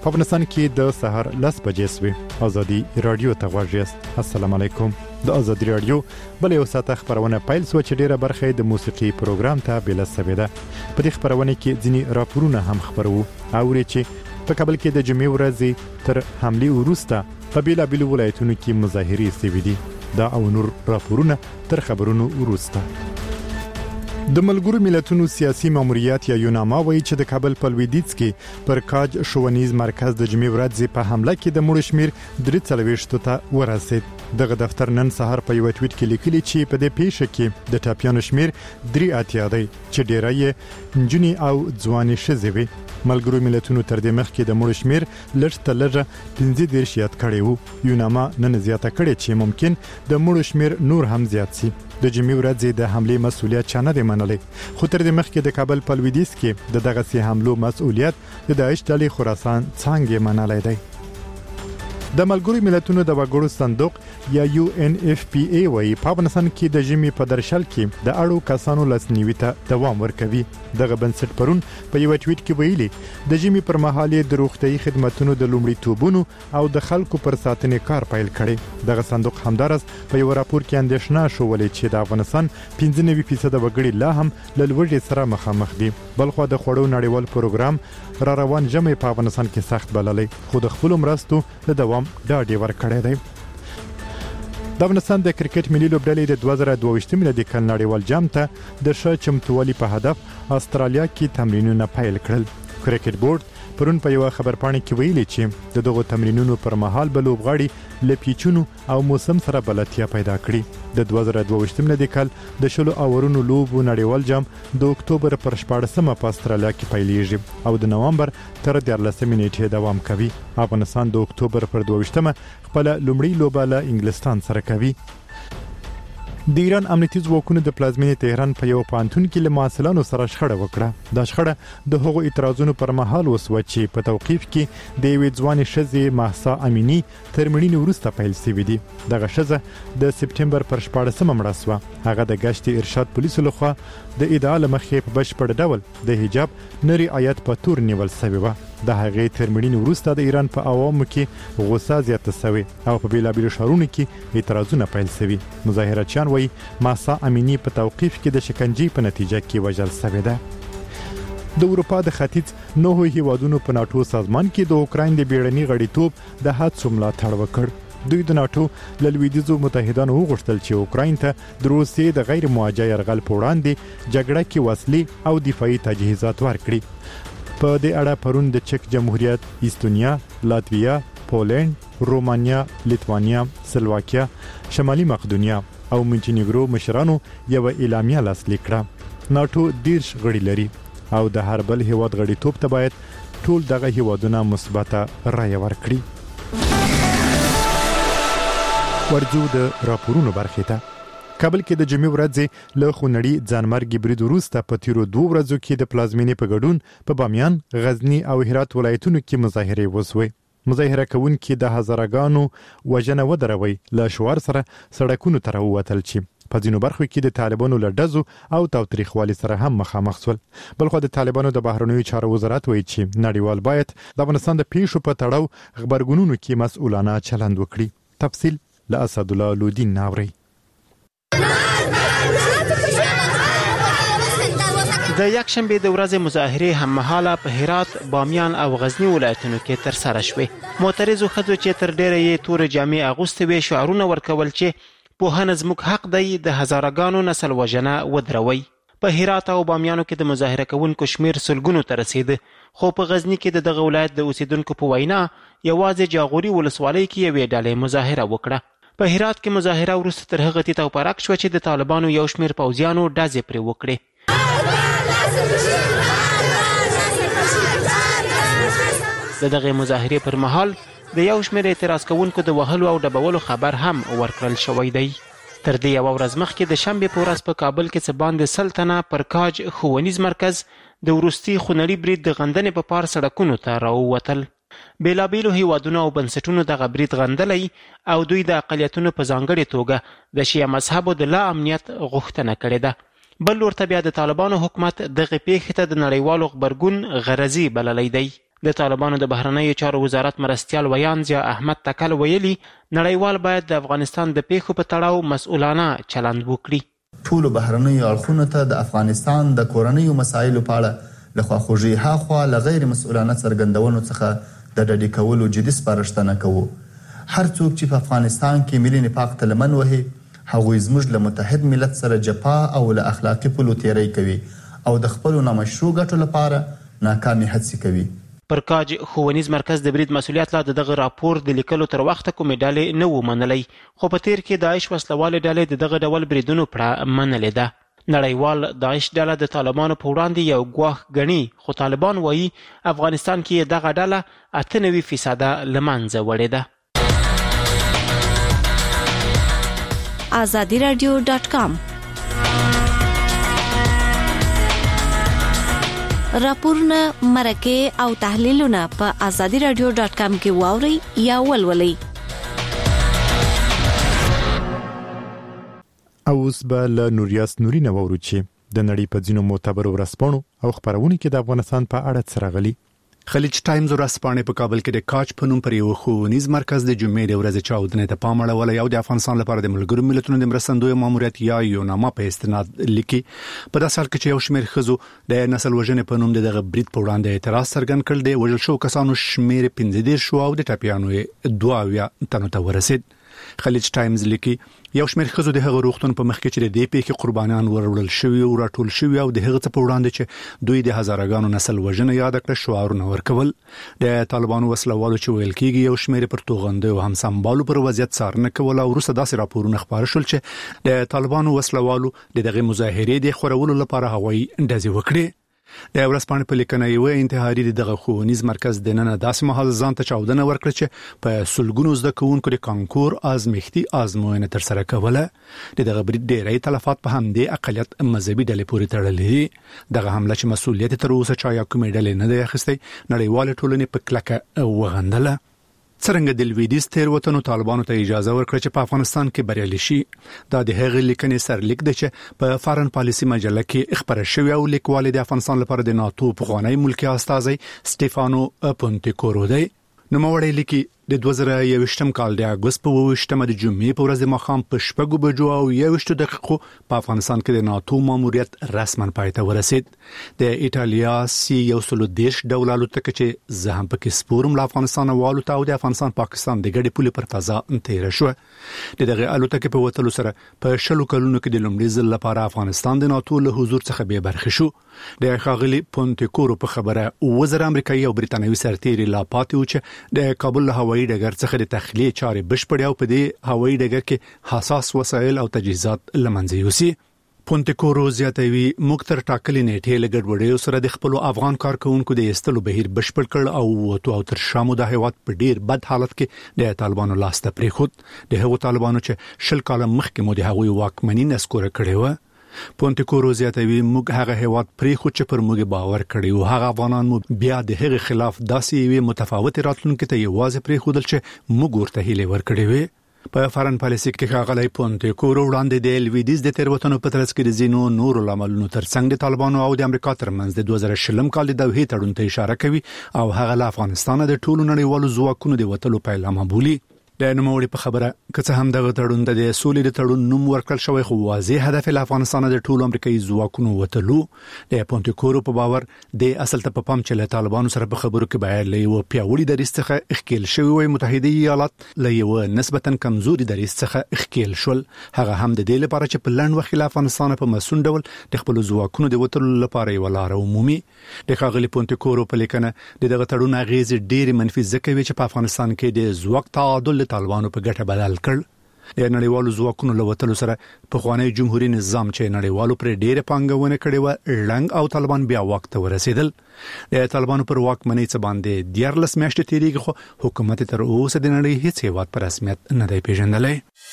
افغانستان کې د سحر 10 بجې سوي ازادي رادیو ته غواړئ یاست. السلام علیکم. د ازادي رادیو بل یو ساعت خبرونه پیل سو چې ډیره برخه د موسیقي پروګرام ته بل سوي ده. په دې خبرونه کې ځینی راپورونه هم خبرو او چې په کابل کې د جمعې ورځې تر حمله وروسته په بیلابیل ولایتونو کې مظاهرې سوي دي. دا او نور راپورونه تر خبرونو وروسته. د ملګرو ملتونو سیاسي ماموریت یا یوناما وایي چې د کابل په لویدیځ کې پر کاج ښوونیز مرکز د جمعې ورځې په حمله کې د مړو شمیر 43 ته ورسید. دغه دفتر نن سهار په یو ټویټ کې لیکلي چې په دې پیښه کې د ټاپیانو شمیر 83 دی چې ډیره یې نجونې او ځوانې ښځې وي. ملګرو ملتونو تر دې مخکې د مړو شمیر لږ تر لږه 15 یاد کړی وو. یوناما نن زیاته کړې چې ممکن د مړو شمیر نور هم زیات شي. د جمعې ورځې د حمله مسؤلیت چانه دی منلې، خو تر دې مخکې د کابل په لویدیځ کې دغه سي حملو مسؤلیت د داعش ډلې خراسان څنګه منلې دی. د ملګرو ملتونو د وګړو صندوق یا UNFPA وایي په افغانستان کې د ژمي په درشل کې د اړو کسانو لاسنیوي ته دوام ورکوي. دغه بنسټ پرون په یو ټویټ کې ویلي د ژمي پر مهال د روغتيایي خدماتو د لومړیتوبونو او د خلکو پر ساتنې کار پیل کړي. دغه صندوق همدارس په یو راپور کې اندېښنه شولې چې د افغانستان 95% وګړي لا هم له لوږې سره مخامخ دي. بلخو د خوړو نړیوال پروګرام را روان ژمي په افغانستان کې سخت بللې، خو د خپل مرستو د دوام ډاډ ورکړی دی. د افغانستان د کرکټ ملي لوبډلې د 2022 میلادي کال نړیوال جام ته د ښه چمتووالي په هدف استرالیا کې تمرینونه پیل کړل. کرکټ بورډ پرون په یو خبرپاڼه کې ویلي چې د دغو تمرینونو پر مهال به لوبغاړي له پیچونو او موسم سره بلدتیا پیدا کړي. د 2022 میلادي کال د شلو اورونو لوبو نړیوال جام د اکتوبر پر 14مه په استرالیا کې پیلېږي او د نوامبر تر 14 نیټې دوام کوي. افغانستان د اکتوبر پر 22مه خپل لومړی لوبه له انګلستان سره کوي. د ایران امنیتي ځواکونو د پلازمینې تهران په یو پانتون کې له محصلانو سره شخړه وکړه. دا شخړه د هغو اعتراضونو پر مهال وسوه چې په توقیف کې د یوې ځوانې ښځې مهسا امینی تر مړینې وروسته پیل شوی دی. دغه ښځه د سپټمبر پر 14مه مړه شوه. هغه د گشت ارشاد پولیسو لخوا د ادعا لمخې په بشپړ ډول د حجاب نه رعایت په تور نیول شوی و. د هغې تر مړینې وروسته د ایران په عوامو کې غوسه زیاته شوې او په بیلابیلو ښارونو کې اعتراضونه پیل شوي. مظاهرچیان وایي مهسا امینی په توقیف کې د شکنجې په نتیجه کې وژل شوې ده. د اروپا د ختیځ 9 هیوادونو په ناتو سازمان کې د اوکراین د بیړني غړیتوب د هڅو ملاتړ وکړ. دوی د ناتو له لویدیځو متحدانو وغوښتل چې اوکراین ته د روسیې د غیر موجه یرغل په وړاندې جګړه کې وسلې او دفاعي تجهیزات ورکړي. په دې اړه پرون د چک جمهوریت، ایستونیا، لاتویا، پولند، رومانیا، لیتوانیا، سلواکیا، شمالي مقدونیا او مونټینیګرو مشرانو یو اعلامیه لاسلیک کړه. ناتو 10 غړي لري او د هر بل هیواد غړیتوب ته باید ټول دغه هیوادونه مثبته رایه ورکړي. ورجو د راپورونو برخه ته کابل کې د جمعې ورځې له خونړي ځانمرګي برید وروسته په تیرو 2 ورځو کې د پلازمینې په ګډون په بامیان، غزنی او هرات ولایتونو کې مظاهرې وسوي. مظاهره کوونکي د هزارګانو وژنه ودروي له شوار سره سړکونو ته راووتل چې په ځینو برخو کې د طالبانو له ډزو او تاوتریخوالي سره هم مخامخ شول. بلخو د طالبانو د بهرنیو چارو وزارت وایي چې نړیوال باید د افغانستان د پیښو په تړاو خبرګونونو کې مسؤلانه چلند وکړي. تفصیل له اسد الله لودین ناوري. د یکشنبه د ورځې مظاهرې هم مهاله په هرات، بامیان او غزنی ولایتونو کې تر سره شوې. معترضو ښځو چې تر ډیره یې تور جامې اغوستې وې شعارونه ورکول چې پوهنه زموږ حق دی، د هزارګانو نسل وژنه ودروي. په هرات او بامیانو کې د مظاهره کوونکو شمیر سلګونو ته رسید، خو په غزنی کې دغه ولایت د اوسیدونکو په وینا یوازې جاغوري ولسوالۍ کې یوې ډلې مظاهره وکړه. په هرات کې مظاهره وروسته تر هغه تیت او پرک شوه چې د طالبانو یو شمیر پوځیانو ډزې پرې وکړې. د دغه مظاهرې پر مهال د یو شمیر اعتراض کوونکو د وهلو او ډبولو خبر هم ورکړل شوی دی. تر دې یو ورځ مخکې د شنبې په ورځ په کابل کې څه باندې 100 تنه پر کاج ښوونیز مرکز د وروستي خونړي برید د غندنې په پار سړکونو ته راووتل. بیلابیلو هیوادونو او بنسټونو دغه برید غندلی او دوی د اقلیتونو په ځانګړې توګه د شیعه مذهبو د لا امنیت غوښتنه کړې ده. بل لورته بیا د طالبانو حکومت دغه پیښې ته د نړیوالو غبرګون غرضي بللی دی. د طالبانو د بهرنیو چارو وزارت مرستیال ویان ضیا احمد تکل ویلي نړیوال باید د افغانستان د پیښو په تړاو مسؤلانه چلند وکړي. ټولو بهرنیو اړخونو ته د افغانستان د کورنیو مسایلو په اړه له خواخوږۍ هاخوا له غیر مسؤلانه څرګندونو څخه د ډډې کولو جدي سپارښتنه کوو. هر څوک چې په افغانستان کې ملي نفاق ته لمن وهي هغوی زموږ له متحد ملت سره جفا او له اخلاقي پولو تیری کوي او د خپلو نامشروع ګټو لپاره ناکامې هڅې کوي. پر کاج ښوونیز مرکز د برید مسؤلیت لا دغه راپور د لیکلو تر وخته کومې ډلې نه و منلی، خو په تیر کې داعش وسلوالې ډلې دغه ډول بریدونو پړه منلې ده. نړیوال داعش ډله د طالبانو په وړاندې یو ګواښ ګڼي، خو طالبان وایي افغانستان کې دغه ډله 98% له منځه وړې ده. azadiradio.com راپورونه، مرکې او تحلیلونه په azadiradio.com کې واورئ یا ولولئ. اوس به له نوریاس نوري نه وورو چې د نړۍ په ځینو معتبرو ورځپاڼو او خبرونو کې د افغانستان په اړه څه راغلي. خلیج ټایمز ورځپاڼه په کابل کې د کاج په نوم پر یو ښوونیز مرکز د جمعې د ورځې چاودنې ته پام اړولی او د افغانستان لپاره د ملګرو ملتونو د مرستندوی ماموریت یا یوناما په استناد لیکي. په داسې حال کې چې یو شمېر ښځو د نسل وژنې په نوم دغه برید په وړاندې اعتراض څرګند کړ، د وژل شوو کسانو شمېر 15 شو او د ټپیانو 22 تنو ته ورسید. خلیج ټایمز لیکي یو شمېر ښځو د هغه روغتون په مخ کې چې د دې پیښې قربانیان وروړل شوي او راټول شوي او د هغه څه په وړاندې چې دوی د هزارګانو نسل وژنه یاد کړ شعارونه ورکول. د طالبانو وسلوالو چې ویل کېږي یو شمېر پر توغندو او هم سمبالو پر وضعیت څارنه کوله او وروسته داسې راپورونه خپاره شول چې د طالبانو وسلوالو دغه مظاهرې د خورولو لپاره هوایي ډزې وکړې. د ورځپاڼې په لیکنه یو انتحاري دغه ښوونیز مرکز د نن داسې مهال ځان ته چاودنه ورکړه چې په سلګونو زده کوونکو د کانکور ازمیښتي ازموینه تر سره کوله. دغه برید ډېری تلفات په همدې اقلیت مذهبي ډلې پورې تړلې دي. دغه حمله چې مسؤلیت تر اوسه چا یا کومې ډلې نه دی اخیستی، نړیوال ټولنې په کلکه وغندله. څرنګه د لویدیځ تېروتنو طالبانو ته اجازه ورکړه چې په افغانستان کې بریالي شي. دا د هغې لیکنې سرلیک دی چې په فارن پالیسي مجله کې خپره شوې او لیکوال د افغانستان لپاره د ناتو پخوانی ملکی استازی سټيفانو پونتیکورو دی. نوموړی لیکي د 2021 کال د اگست په 28مه د جمعې په ورځ د ماښام په 6 بجو او 21 دقیقو په افغانستان کې د ناتو ماموریت رسما پای ته ورسید. د ایټالیا C-130 ډول الوتکه چې زه هم پکې سپورم له افغانستان والوته او د افغانستان پاکستان د ګډې پولې پر فضا تیر شو. دغه الوتکه په وتلو سره په 10 کلونو کې د لومړي ځل لپاره افغانستان د ناتو له حضور څخه بې برخې شو. د ښاغلي پونتیکورو په خبره وزیر امریکایي او برتانوي سرتیري لا پاتې و چې د کابل له هوایي ډګر څخه د تخلیه چارې بشپړې او په دې هوایي ډګر کې حساس وسایل او تجهیزات لمنځه یوسي. پونتیکورو زیاتوي موږ تر ټاکلې نیټې له ګډوډیو سره د خپل افغان کارکونکو د ایستلو بهیر بشپړ کړ او تر شامو د هیواد په ډیر بد حالت کې د طالبانو لاس ته پریښود. د هغو طالبانو چې 10 کال مخکې مو د هغوی واکمني نسکوره کړې و. پونتیکورو زیاتوي موږ هغه هیواد پریښود چې پر موږ باور کړی او هغه افغانان مو بیا د هغه خلاف داسې یوې متفاوت راتلونکي ته یوازې پریښودل چې موږ ورته هیله ورکړې وې. په فارن پالیسي کې ښاغلی پونتیکورو وړاندې د لویدیځ د تېروتنو په ترڅ کې د ځینو نورو لاملونو ترڅنګ د طالبانو او د امریکا ترمنځ د 2020 کال د دوحې تړون ته اشاره کوي او هغه له افغانستان د ټولو نړیوالو ځواکونو د وتلو پیلامه بولي. د نوموړي په خبره که څه هم دغه تړون د سولې د تړون نوم ورکړل شوی خو واضح هدف له افغانستان د ټولو امریکایي ځواکونو وتلو. د پونتیکورو په باور د اصل ته په پام چې له طالبانو سره په خبرو کې باید له یو پیاوړي دریځ څخه اخکیل شوی وي. متحده ایالات له یو نسبتا کمزوري دریځ څخه اخکیل شول، هغه هم د دې لپاره چې په لنډ وخت له افغانستان په مسون ډول د خپل ځواکونو د وتلو لپاره یو لار عمومي. د ښاغلي پونتیکورو په لیکنه دغه تړون اغیز ډیر منفي ځکه وي چې په افغانستان کې د ځواک تعادل طالبانو په ګټه بدل کړ. د نړیوالو ځواکونو له وتلو سره په خوانی جمهوریت نظام چې نړیوالو پر ډیره پانګونه کړې و لنګ او طالبان بیا وخت ته ورسېدل. د طالبانو پر واکمنۍ څخه باندې 14 میاشتې تیریږي خو حکومت تر اوسه د نړۍ هیڅ هیواد پر رسمیت نه دی پیژندلی.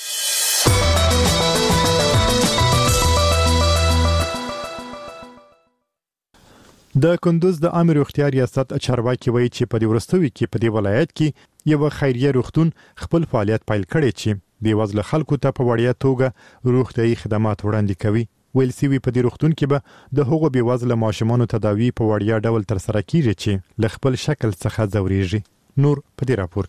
د کندوز د عامه روغتیا ریاست چارواکي وایي چې په دې ورستوي کې په دې ولایت کې یو خیریه روغتون خپل فعالیت پیل کړی چې د وزله خلکو ته په وړیا توګه روغتیايي خدمات وړاندې کوي. ویل سوي په دې روغتون کې به د هغو بېوزله ماشومانو تداوی په وړیا ډول ترسره کیږي چې له خپل شکل څخه ځورېږي. نور په دې راپور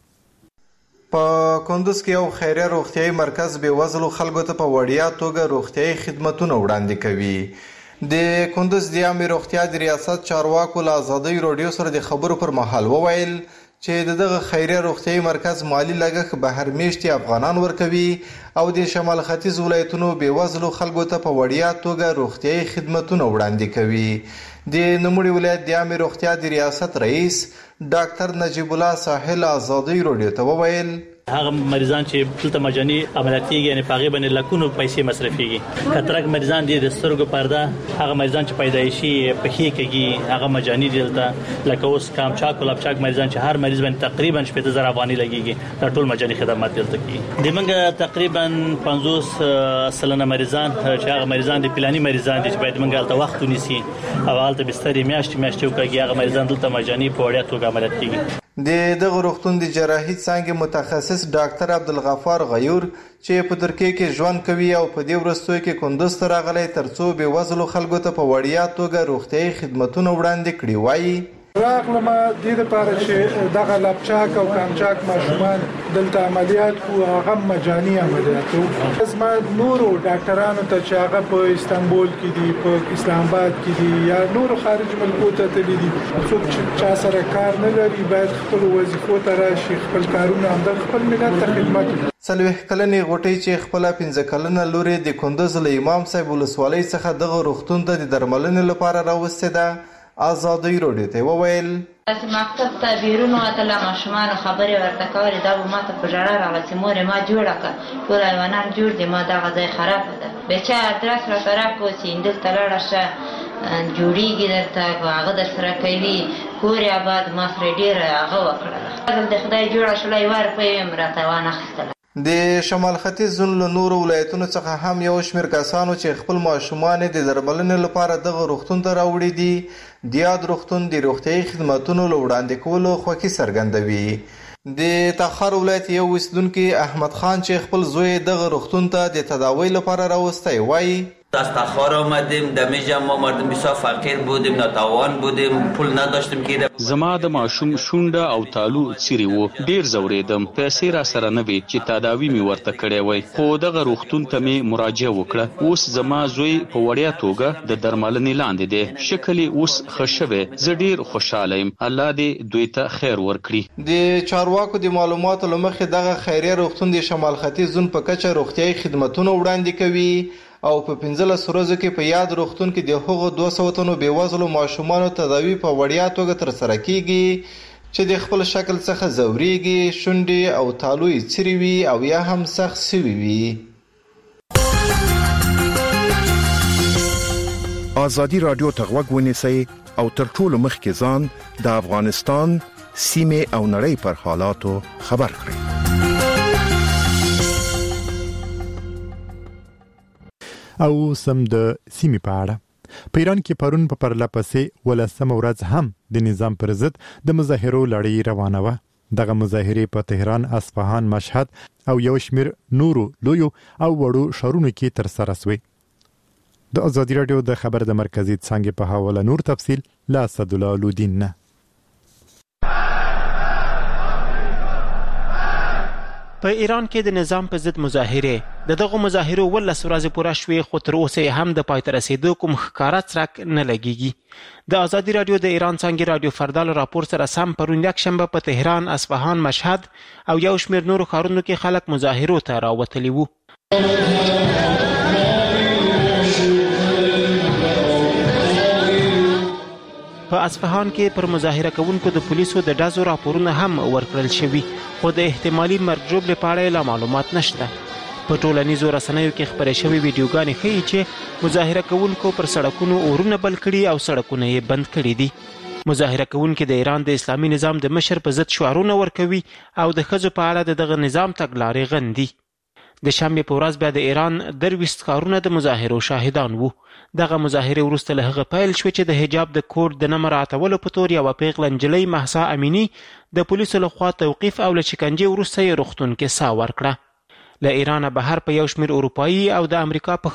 کې په کندوز کې یو خیریه روغتیايي مرکز بېوزلو خلکو ته په وړیا توګه روغتیايي خدمتونه وړاندې کوي. د کندوز د عامې روغتیا د ریاست چارواکو له ازادۍ راډیو سره د خبرو پر مهال وویل چې دغه خیریه روغتیايي مرکز مالی لګښت بهر میشتي افغانان ورکوي او د شمال ختیځ ولایتونو بېوزلو خلکو ته په وړیا توګه روغتیايي خدمتونه وړاندې کوي. د نوموړي ولایت د عامې روغتیا د ریاست رئیس ډاکټر نجیب الله ساحل ازادۍ راډیو ته وویل هغه مریضان چې دلته مجاني عملیات کیږي یعنی پاغي باندې لکونو پیسې مصرفيږي. کترک مریضان دي د سترګو پرده هغه مریضان چې پیدایشي پخې کېږي هغه مجاني دي دلته لکه اوس کامچاک او لپچاک مریضان چې هر مریض باندې تقریبا 70,000 افغاني لګيږي دا ټول مجاني خدمات دلته کیږي. د منګه تقریبا 50 سلنه مریضان چې هغه مریضان دي پلاني مریضان دي چې باید منګه الته وخت ونیسي او الته بسترې میاشتې وکړي هغه مریضان دلته مجاني په وړیا توګه عملیات کیږي. د دغه روغتون د جراحي څانګې متخصص ډاکټر عبدالغفار غیور چې په ترکیه کې ژوند کوي او په دې وروستیو کې کندوز ته راغلی ترڅو بېوزلو خلکو ته په وړیا توګه روغتیايي خدمتونه وړاندې کړي وایي راغلم د دې لپاره چې دغه لپچاک او کامچاک ماشومان دلته عملیات کوو هغه مجاني عملیات وو. زما نورو ډاکټرانو ته چې هغه په استانبول کې دي په اسلام آباد کې دي یا نورو خارج ملکو ته تللي دي څوک چې چا سره کار نه لري باید خپل وظیفو ته راشي خپل کارونه هم د خپل ملت ته خدمت وکړي. 40 کلنې غوټۍ چې خپله 15 کلنه لور یې د کندوز له امام صاحب ولسوالۍ څخه دغه روغتون ته د درملنې لپاره راوستې ده ازادۍ راډیو ته وویل چې مکتب ته بیرون وتله ماشومانو خبرې ورته کولې دا به ماته په ژړا راغله چې مورې ما جوړه کړه ټول حیوانان جوړ دي ما دغه ځای خرابه ده بیچاره ادرس راته راکړو چې هندلته لاړه شه جوړېږي درته هغه در سره کوي کور یې آباد ما سره ډېره هغه وکړله د خدای جوړه شوله 1 روپۍ مې راته وانخیستله. د شمال ختیځ له نورو ولایتونو څخه هم یو شمېر کسانو چې خپل ماشومان د درملنې لپاره دغه روغتون ته راوړي دي د یاد روغتون د روغتیايي خدماتونو له وړاندې کولو خوښي څرګندوي. د تخار ولایت یو اوسیدونکي احمد خان چې خپل زوی دغه روغتون ته د تداوی لپاره راوستی وایي از تخار آمدیم دمیجم ما مردم بسیار فقیر بودیم ناتوان بودیم پول نداشتیم که زما د ماشوم شونډه او تالو څیرې وو ډیر زوریدم پیسې را سره نه وي چې تداوی می ورته کړې وای خو دغه روغتون ته می مراجعه وکړه اوس زما زوی په وړیا توګه د درملنې لاندې دی شکل اوس خوشوي زه ډیر خوشاله یم الله دې دوی ته خیر ورکړي. د چارواکو د معلوماتو لمخې دغه خیریه روغتون د شمال ختیځ زون په کچه روغتیايي خدمتونه وړاندې کوي او په 15 ورځو کې په یاد روغتون کې د هغو 200 تنو بېوزلو ماشومانو تداوی په وړیا توګه ترسره کیږي چې د خپل شکل څخه ځورېږي شونډې او تالو یې څیرې وي او یا هم سخت سوي وي. ازادي راډیو ته غوږ ونیسئ او تر ټولو مخکې ځان د افغانستان سیمې او نړۍ پر حالاتو خبر کړئ. او سم د سیمې په اړه په ایران کې پرون په پرلپسې 18 ورځ هم د نظام پر ضد د مظاهرو لړۍ روانه وه. دغه مظاهرې په تهران، اصفهان، مشهد او یو شمېر نورو لویو او وړو ښارونو کې ترسره شوې. د ازادي راډیو د خبر د مرکزي څانګې په حواله نور تفصیل له اسدالله لودین نه. په ایران کې د نظام په ضد مظاهرې د دغه مظاهرو 18 ورځې پوره شوې خو تر اوسه هم د پای ته رسېدو کوم ښکاره څرک نه لګېږي. د ازادي راډیو د ایران څانګې راډیو فردا له راپور سره سم پرون یکشنبه په تهران، اصفهان، مشهد او یو شمېر نورو ښارونو کې خلک مظاهرو ته راوتلي وو. په اصفهان کې پر مظاهره کوونکو د پولیسو د ډزو راپورونه هم ورکړل شوي خو د احتمالي مرګ ژوبلې په اړه لا معلومات نشته. په ټولنیزو رسنیو کې خپرې شوې ویډیوګانې ښیي چې مظاهره کوونکو پر سړکونو اورونه بل کړي او سړکونه یې بند کړي دي. مظاهره کوونکي د ایران د اسلامي نظام د مشر په ضد شعارونه ورکوي او د ښځو په اړه د دغه نظام تګلارې غندي. د شنبې په ورځ بیا د ایران 23 کارونه د مظاهرو شاهدان وو. دغه مظاهرې وروسته له هغه پیل شوې چې د حجاب د کوډ د نه مراعاتولو په تور یوه پیغله نجلۍ مهسا امینی د پولیسو لخوا توقیف او له شکنجې وروسته یې روغتون کې ساه ورکړه. له ایرانه بهر په یو شمېر اروپایي او د امریکا په